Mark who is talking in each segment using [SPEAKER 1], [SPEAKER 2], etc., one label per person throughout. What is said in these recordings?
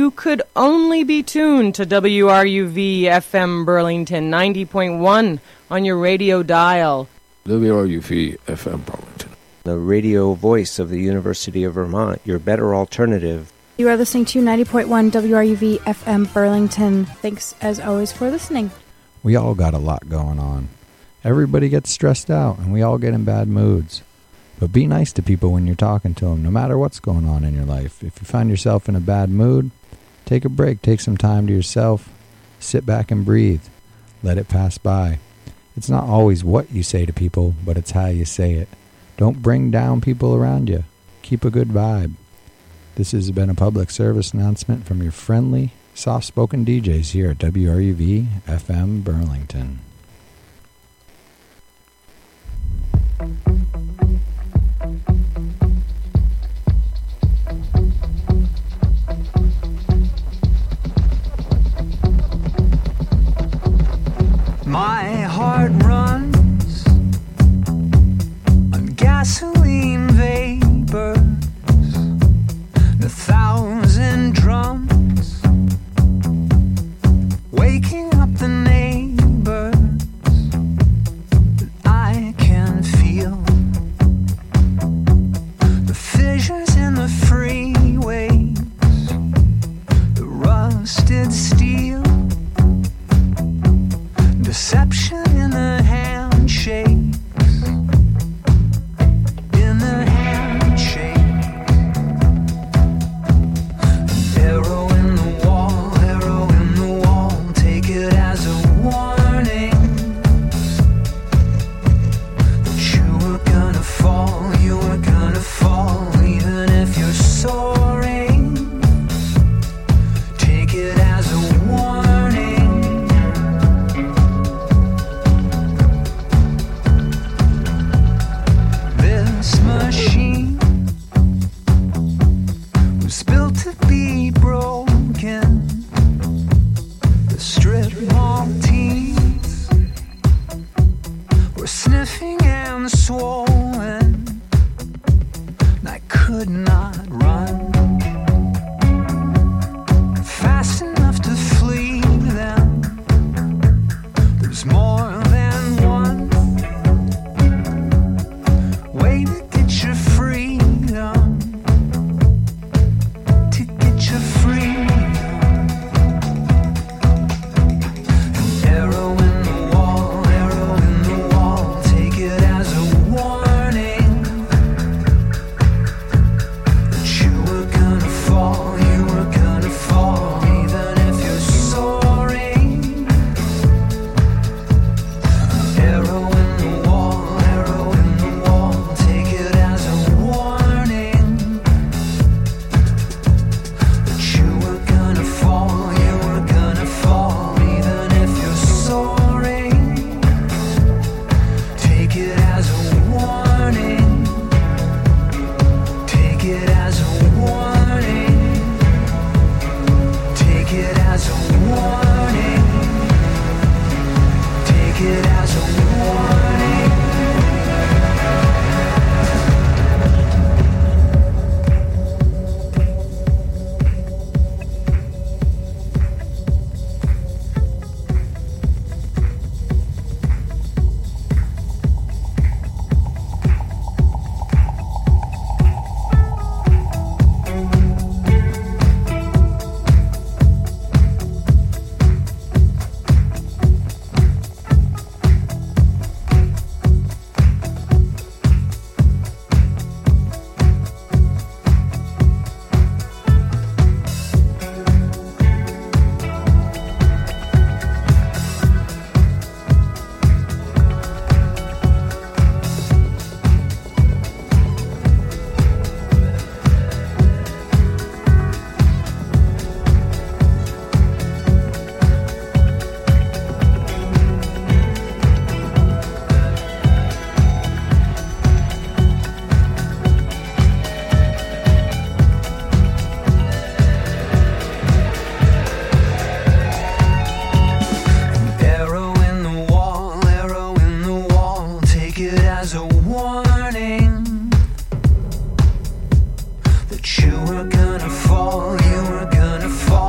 [SPEAKER 1] you could only be tuned to WRUV FM Burlington 90.1 on your radio dial.
[SPEAKER 2] WRUV FM Burlington,
[SPEAKER 3] the radio voice of the University of Vermont, your better alternative.
[SPEAKER 4] You are listening to 90.1 WRUV FM Burlington. Thanks, as always, for listening.
[SPEAKER 5] We all got a lot going on. Everybody gets stressed out, and we all get in bad moods. But be nice to people when you're talking to them, no matter what's going on in your life. If you find yourself in a bad mood, take a break, take some time to yourself, sit back and breathe. Let it pass by. It's not always what you say to people, but it's how you say it. Don't bring down people around you. Keep a good vibe. This has been a public service announcement from your friendly, soft-spoken DJs here at WRUV FM Burlington.
[SPEAKER 6] My heart runs on gasoline vapors, 1,000 drums, waking up the neighbors. But I can feel the fissures in the freeways, the rusted steel, deception in the handshakes, in the handshake. Arrow in the wall, take it as a warning that you were gonna fall, even if you're soaring. Take it as a warning. Machine was built to be broken. The strip mall teeth were sniffing and swollen. I could not run fast enough to flee them. There's more than one way to get your freedom, to get your freedom. An arrow in the wall, take it as a warning that you were gonna fall, even if you're soaring. An arrow in the wall, take it as a warning that you were gonna fall, even if you're soaring. Take it as a warning. Take it as a warning. Take it as a warning. Take it as a warning. You were gonna fall,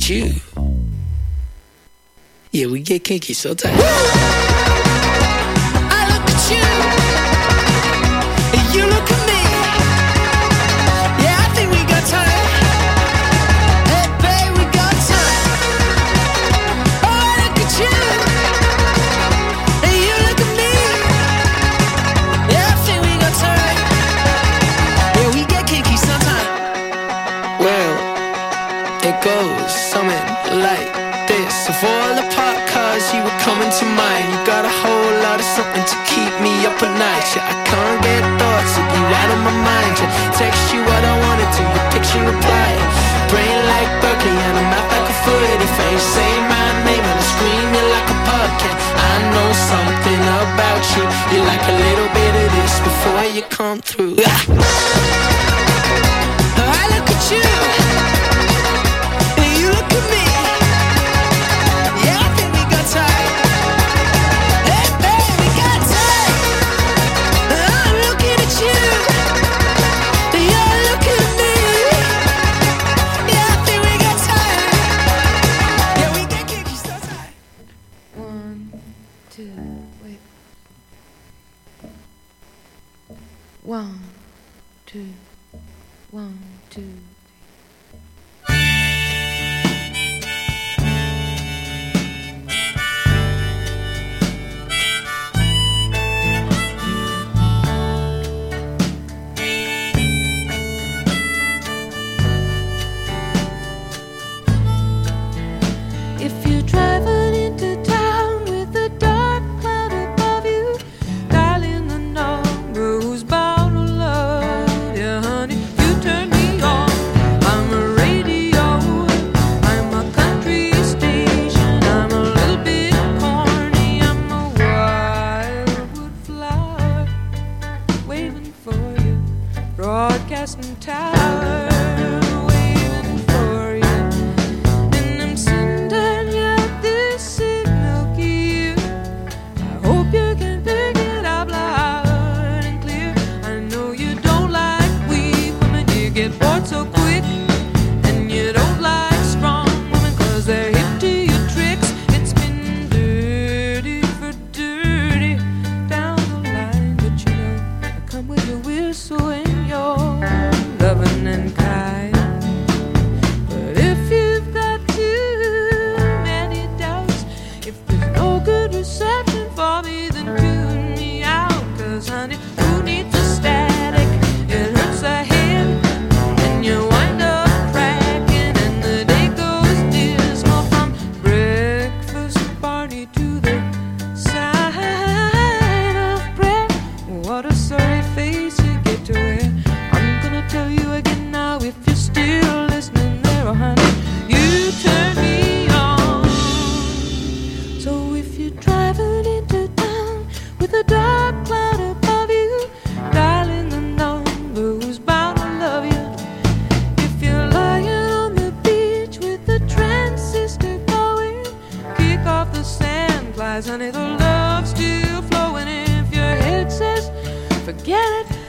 [SPEAKER 7] at you. Yeah, we get kinky so tight. I look at you, and you look at me. Yeah, I think we got time. Hey, babe, we got time. Oh, I look at you, and you look at me. Yeah, I think we got time. Yeah, we get kinky sometime. Well, it goes something like this. So fall apart cause you were coming to mind. You got a whole lot of something to keep me up at night. Yeah, I can't get thoughts of you out of my mind. Yeah, text you what I wanted to, your picture reply. Brain like Berkeley and a mouth like a foot. If I ain't say my name and I scream you like a pumpkin, I know something about you. You like a little bit of this before you come through. I look at you, and you look at me. Yeah, I think we got time. Hey, babe, we got time. I'm looking at you, and you're looking at me. Yeah, I think we got time. Yeah, we get kinky so tight.
[SPEAKER 8] 1, 2, wait. 1, 2, 1, 2. If you're driving into town with a dark cloud above you, dialing the number who's bound to love you, honey. You turn me on. I'm a radio, I'm a country station, I'm a little bit corny, I'm a wildwood flower waving for you, broadcasting tower waving for you. And I'm sending you this signal key. I hope you can pick it up loud and clear. I know you don't like weak women, you get bored so quick. And you don't like strong women cause they're hip to your tricks. It's been dirty for dirty down the line. But you know, I come with your whistle and your loving and kind. But if you've got too many doubts, if there's no good reception for me, then tune me out. Cause honey, who needs a static? It hurts the head and you wind up cracking, and the day goes dismal from breakfast party to the sign of bread. What a sorry face you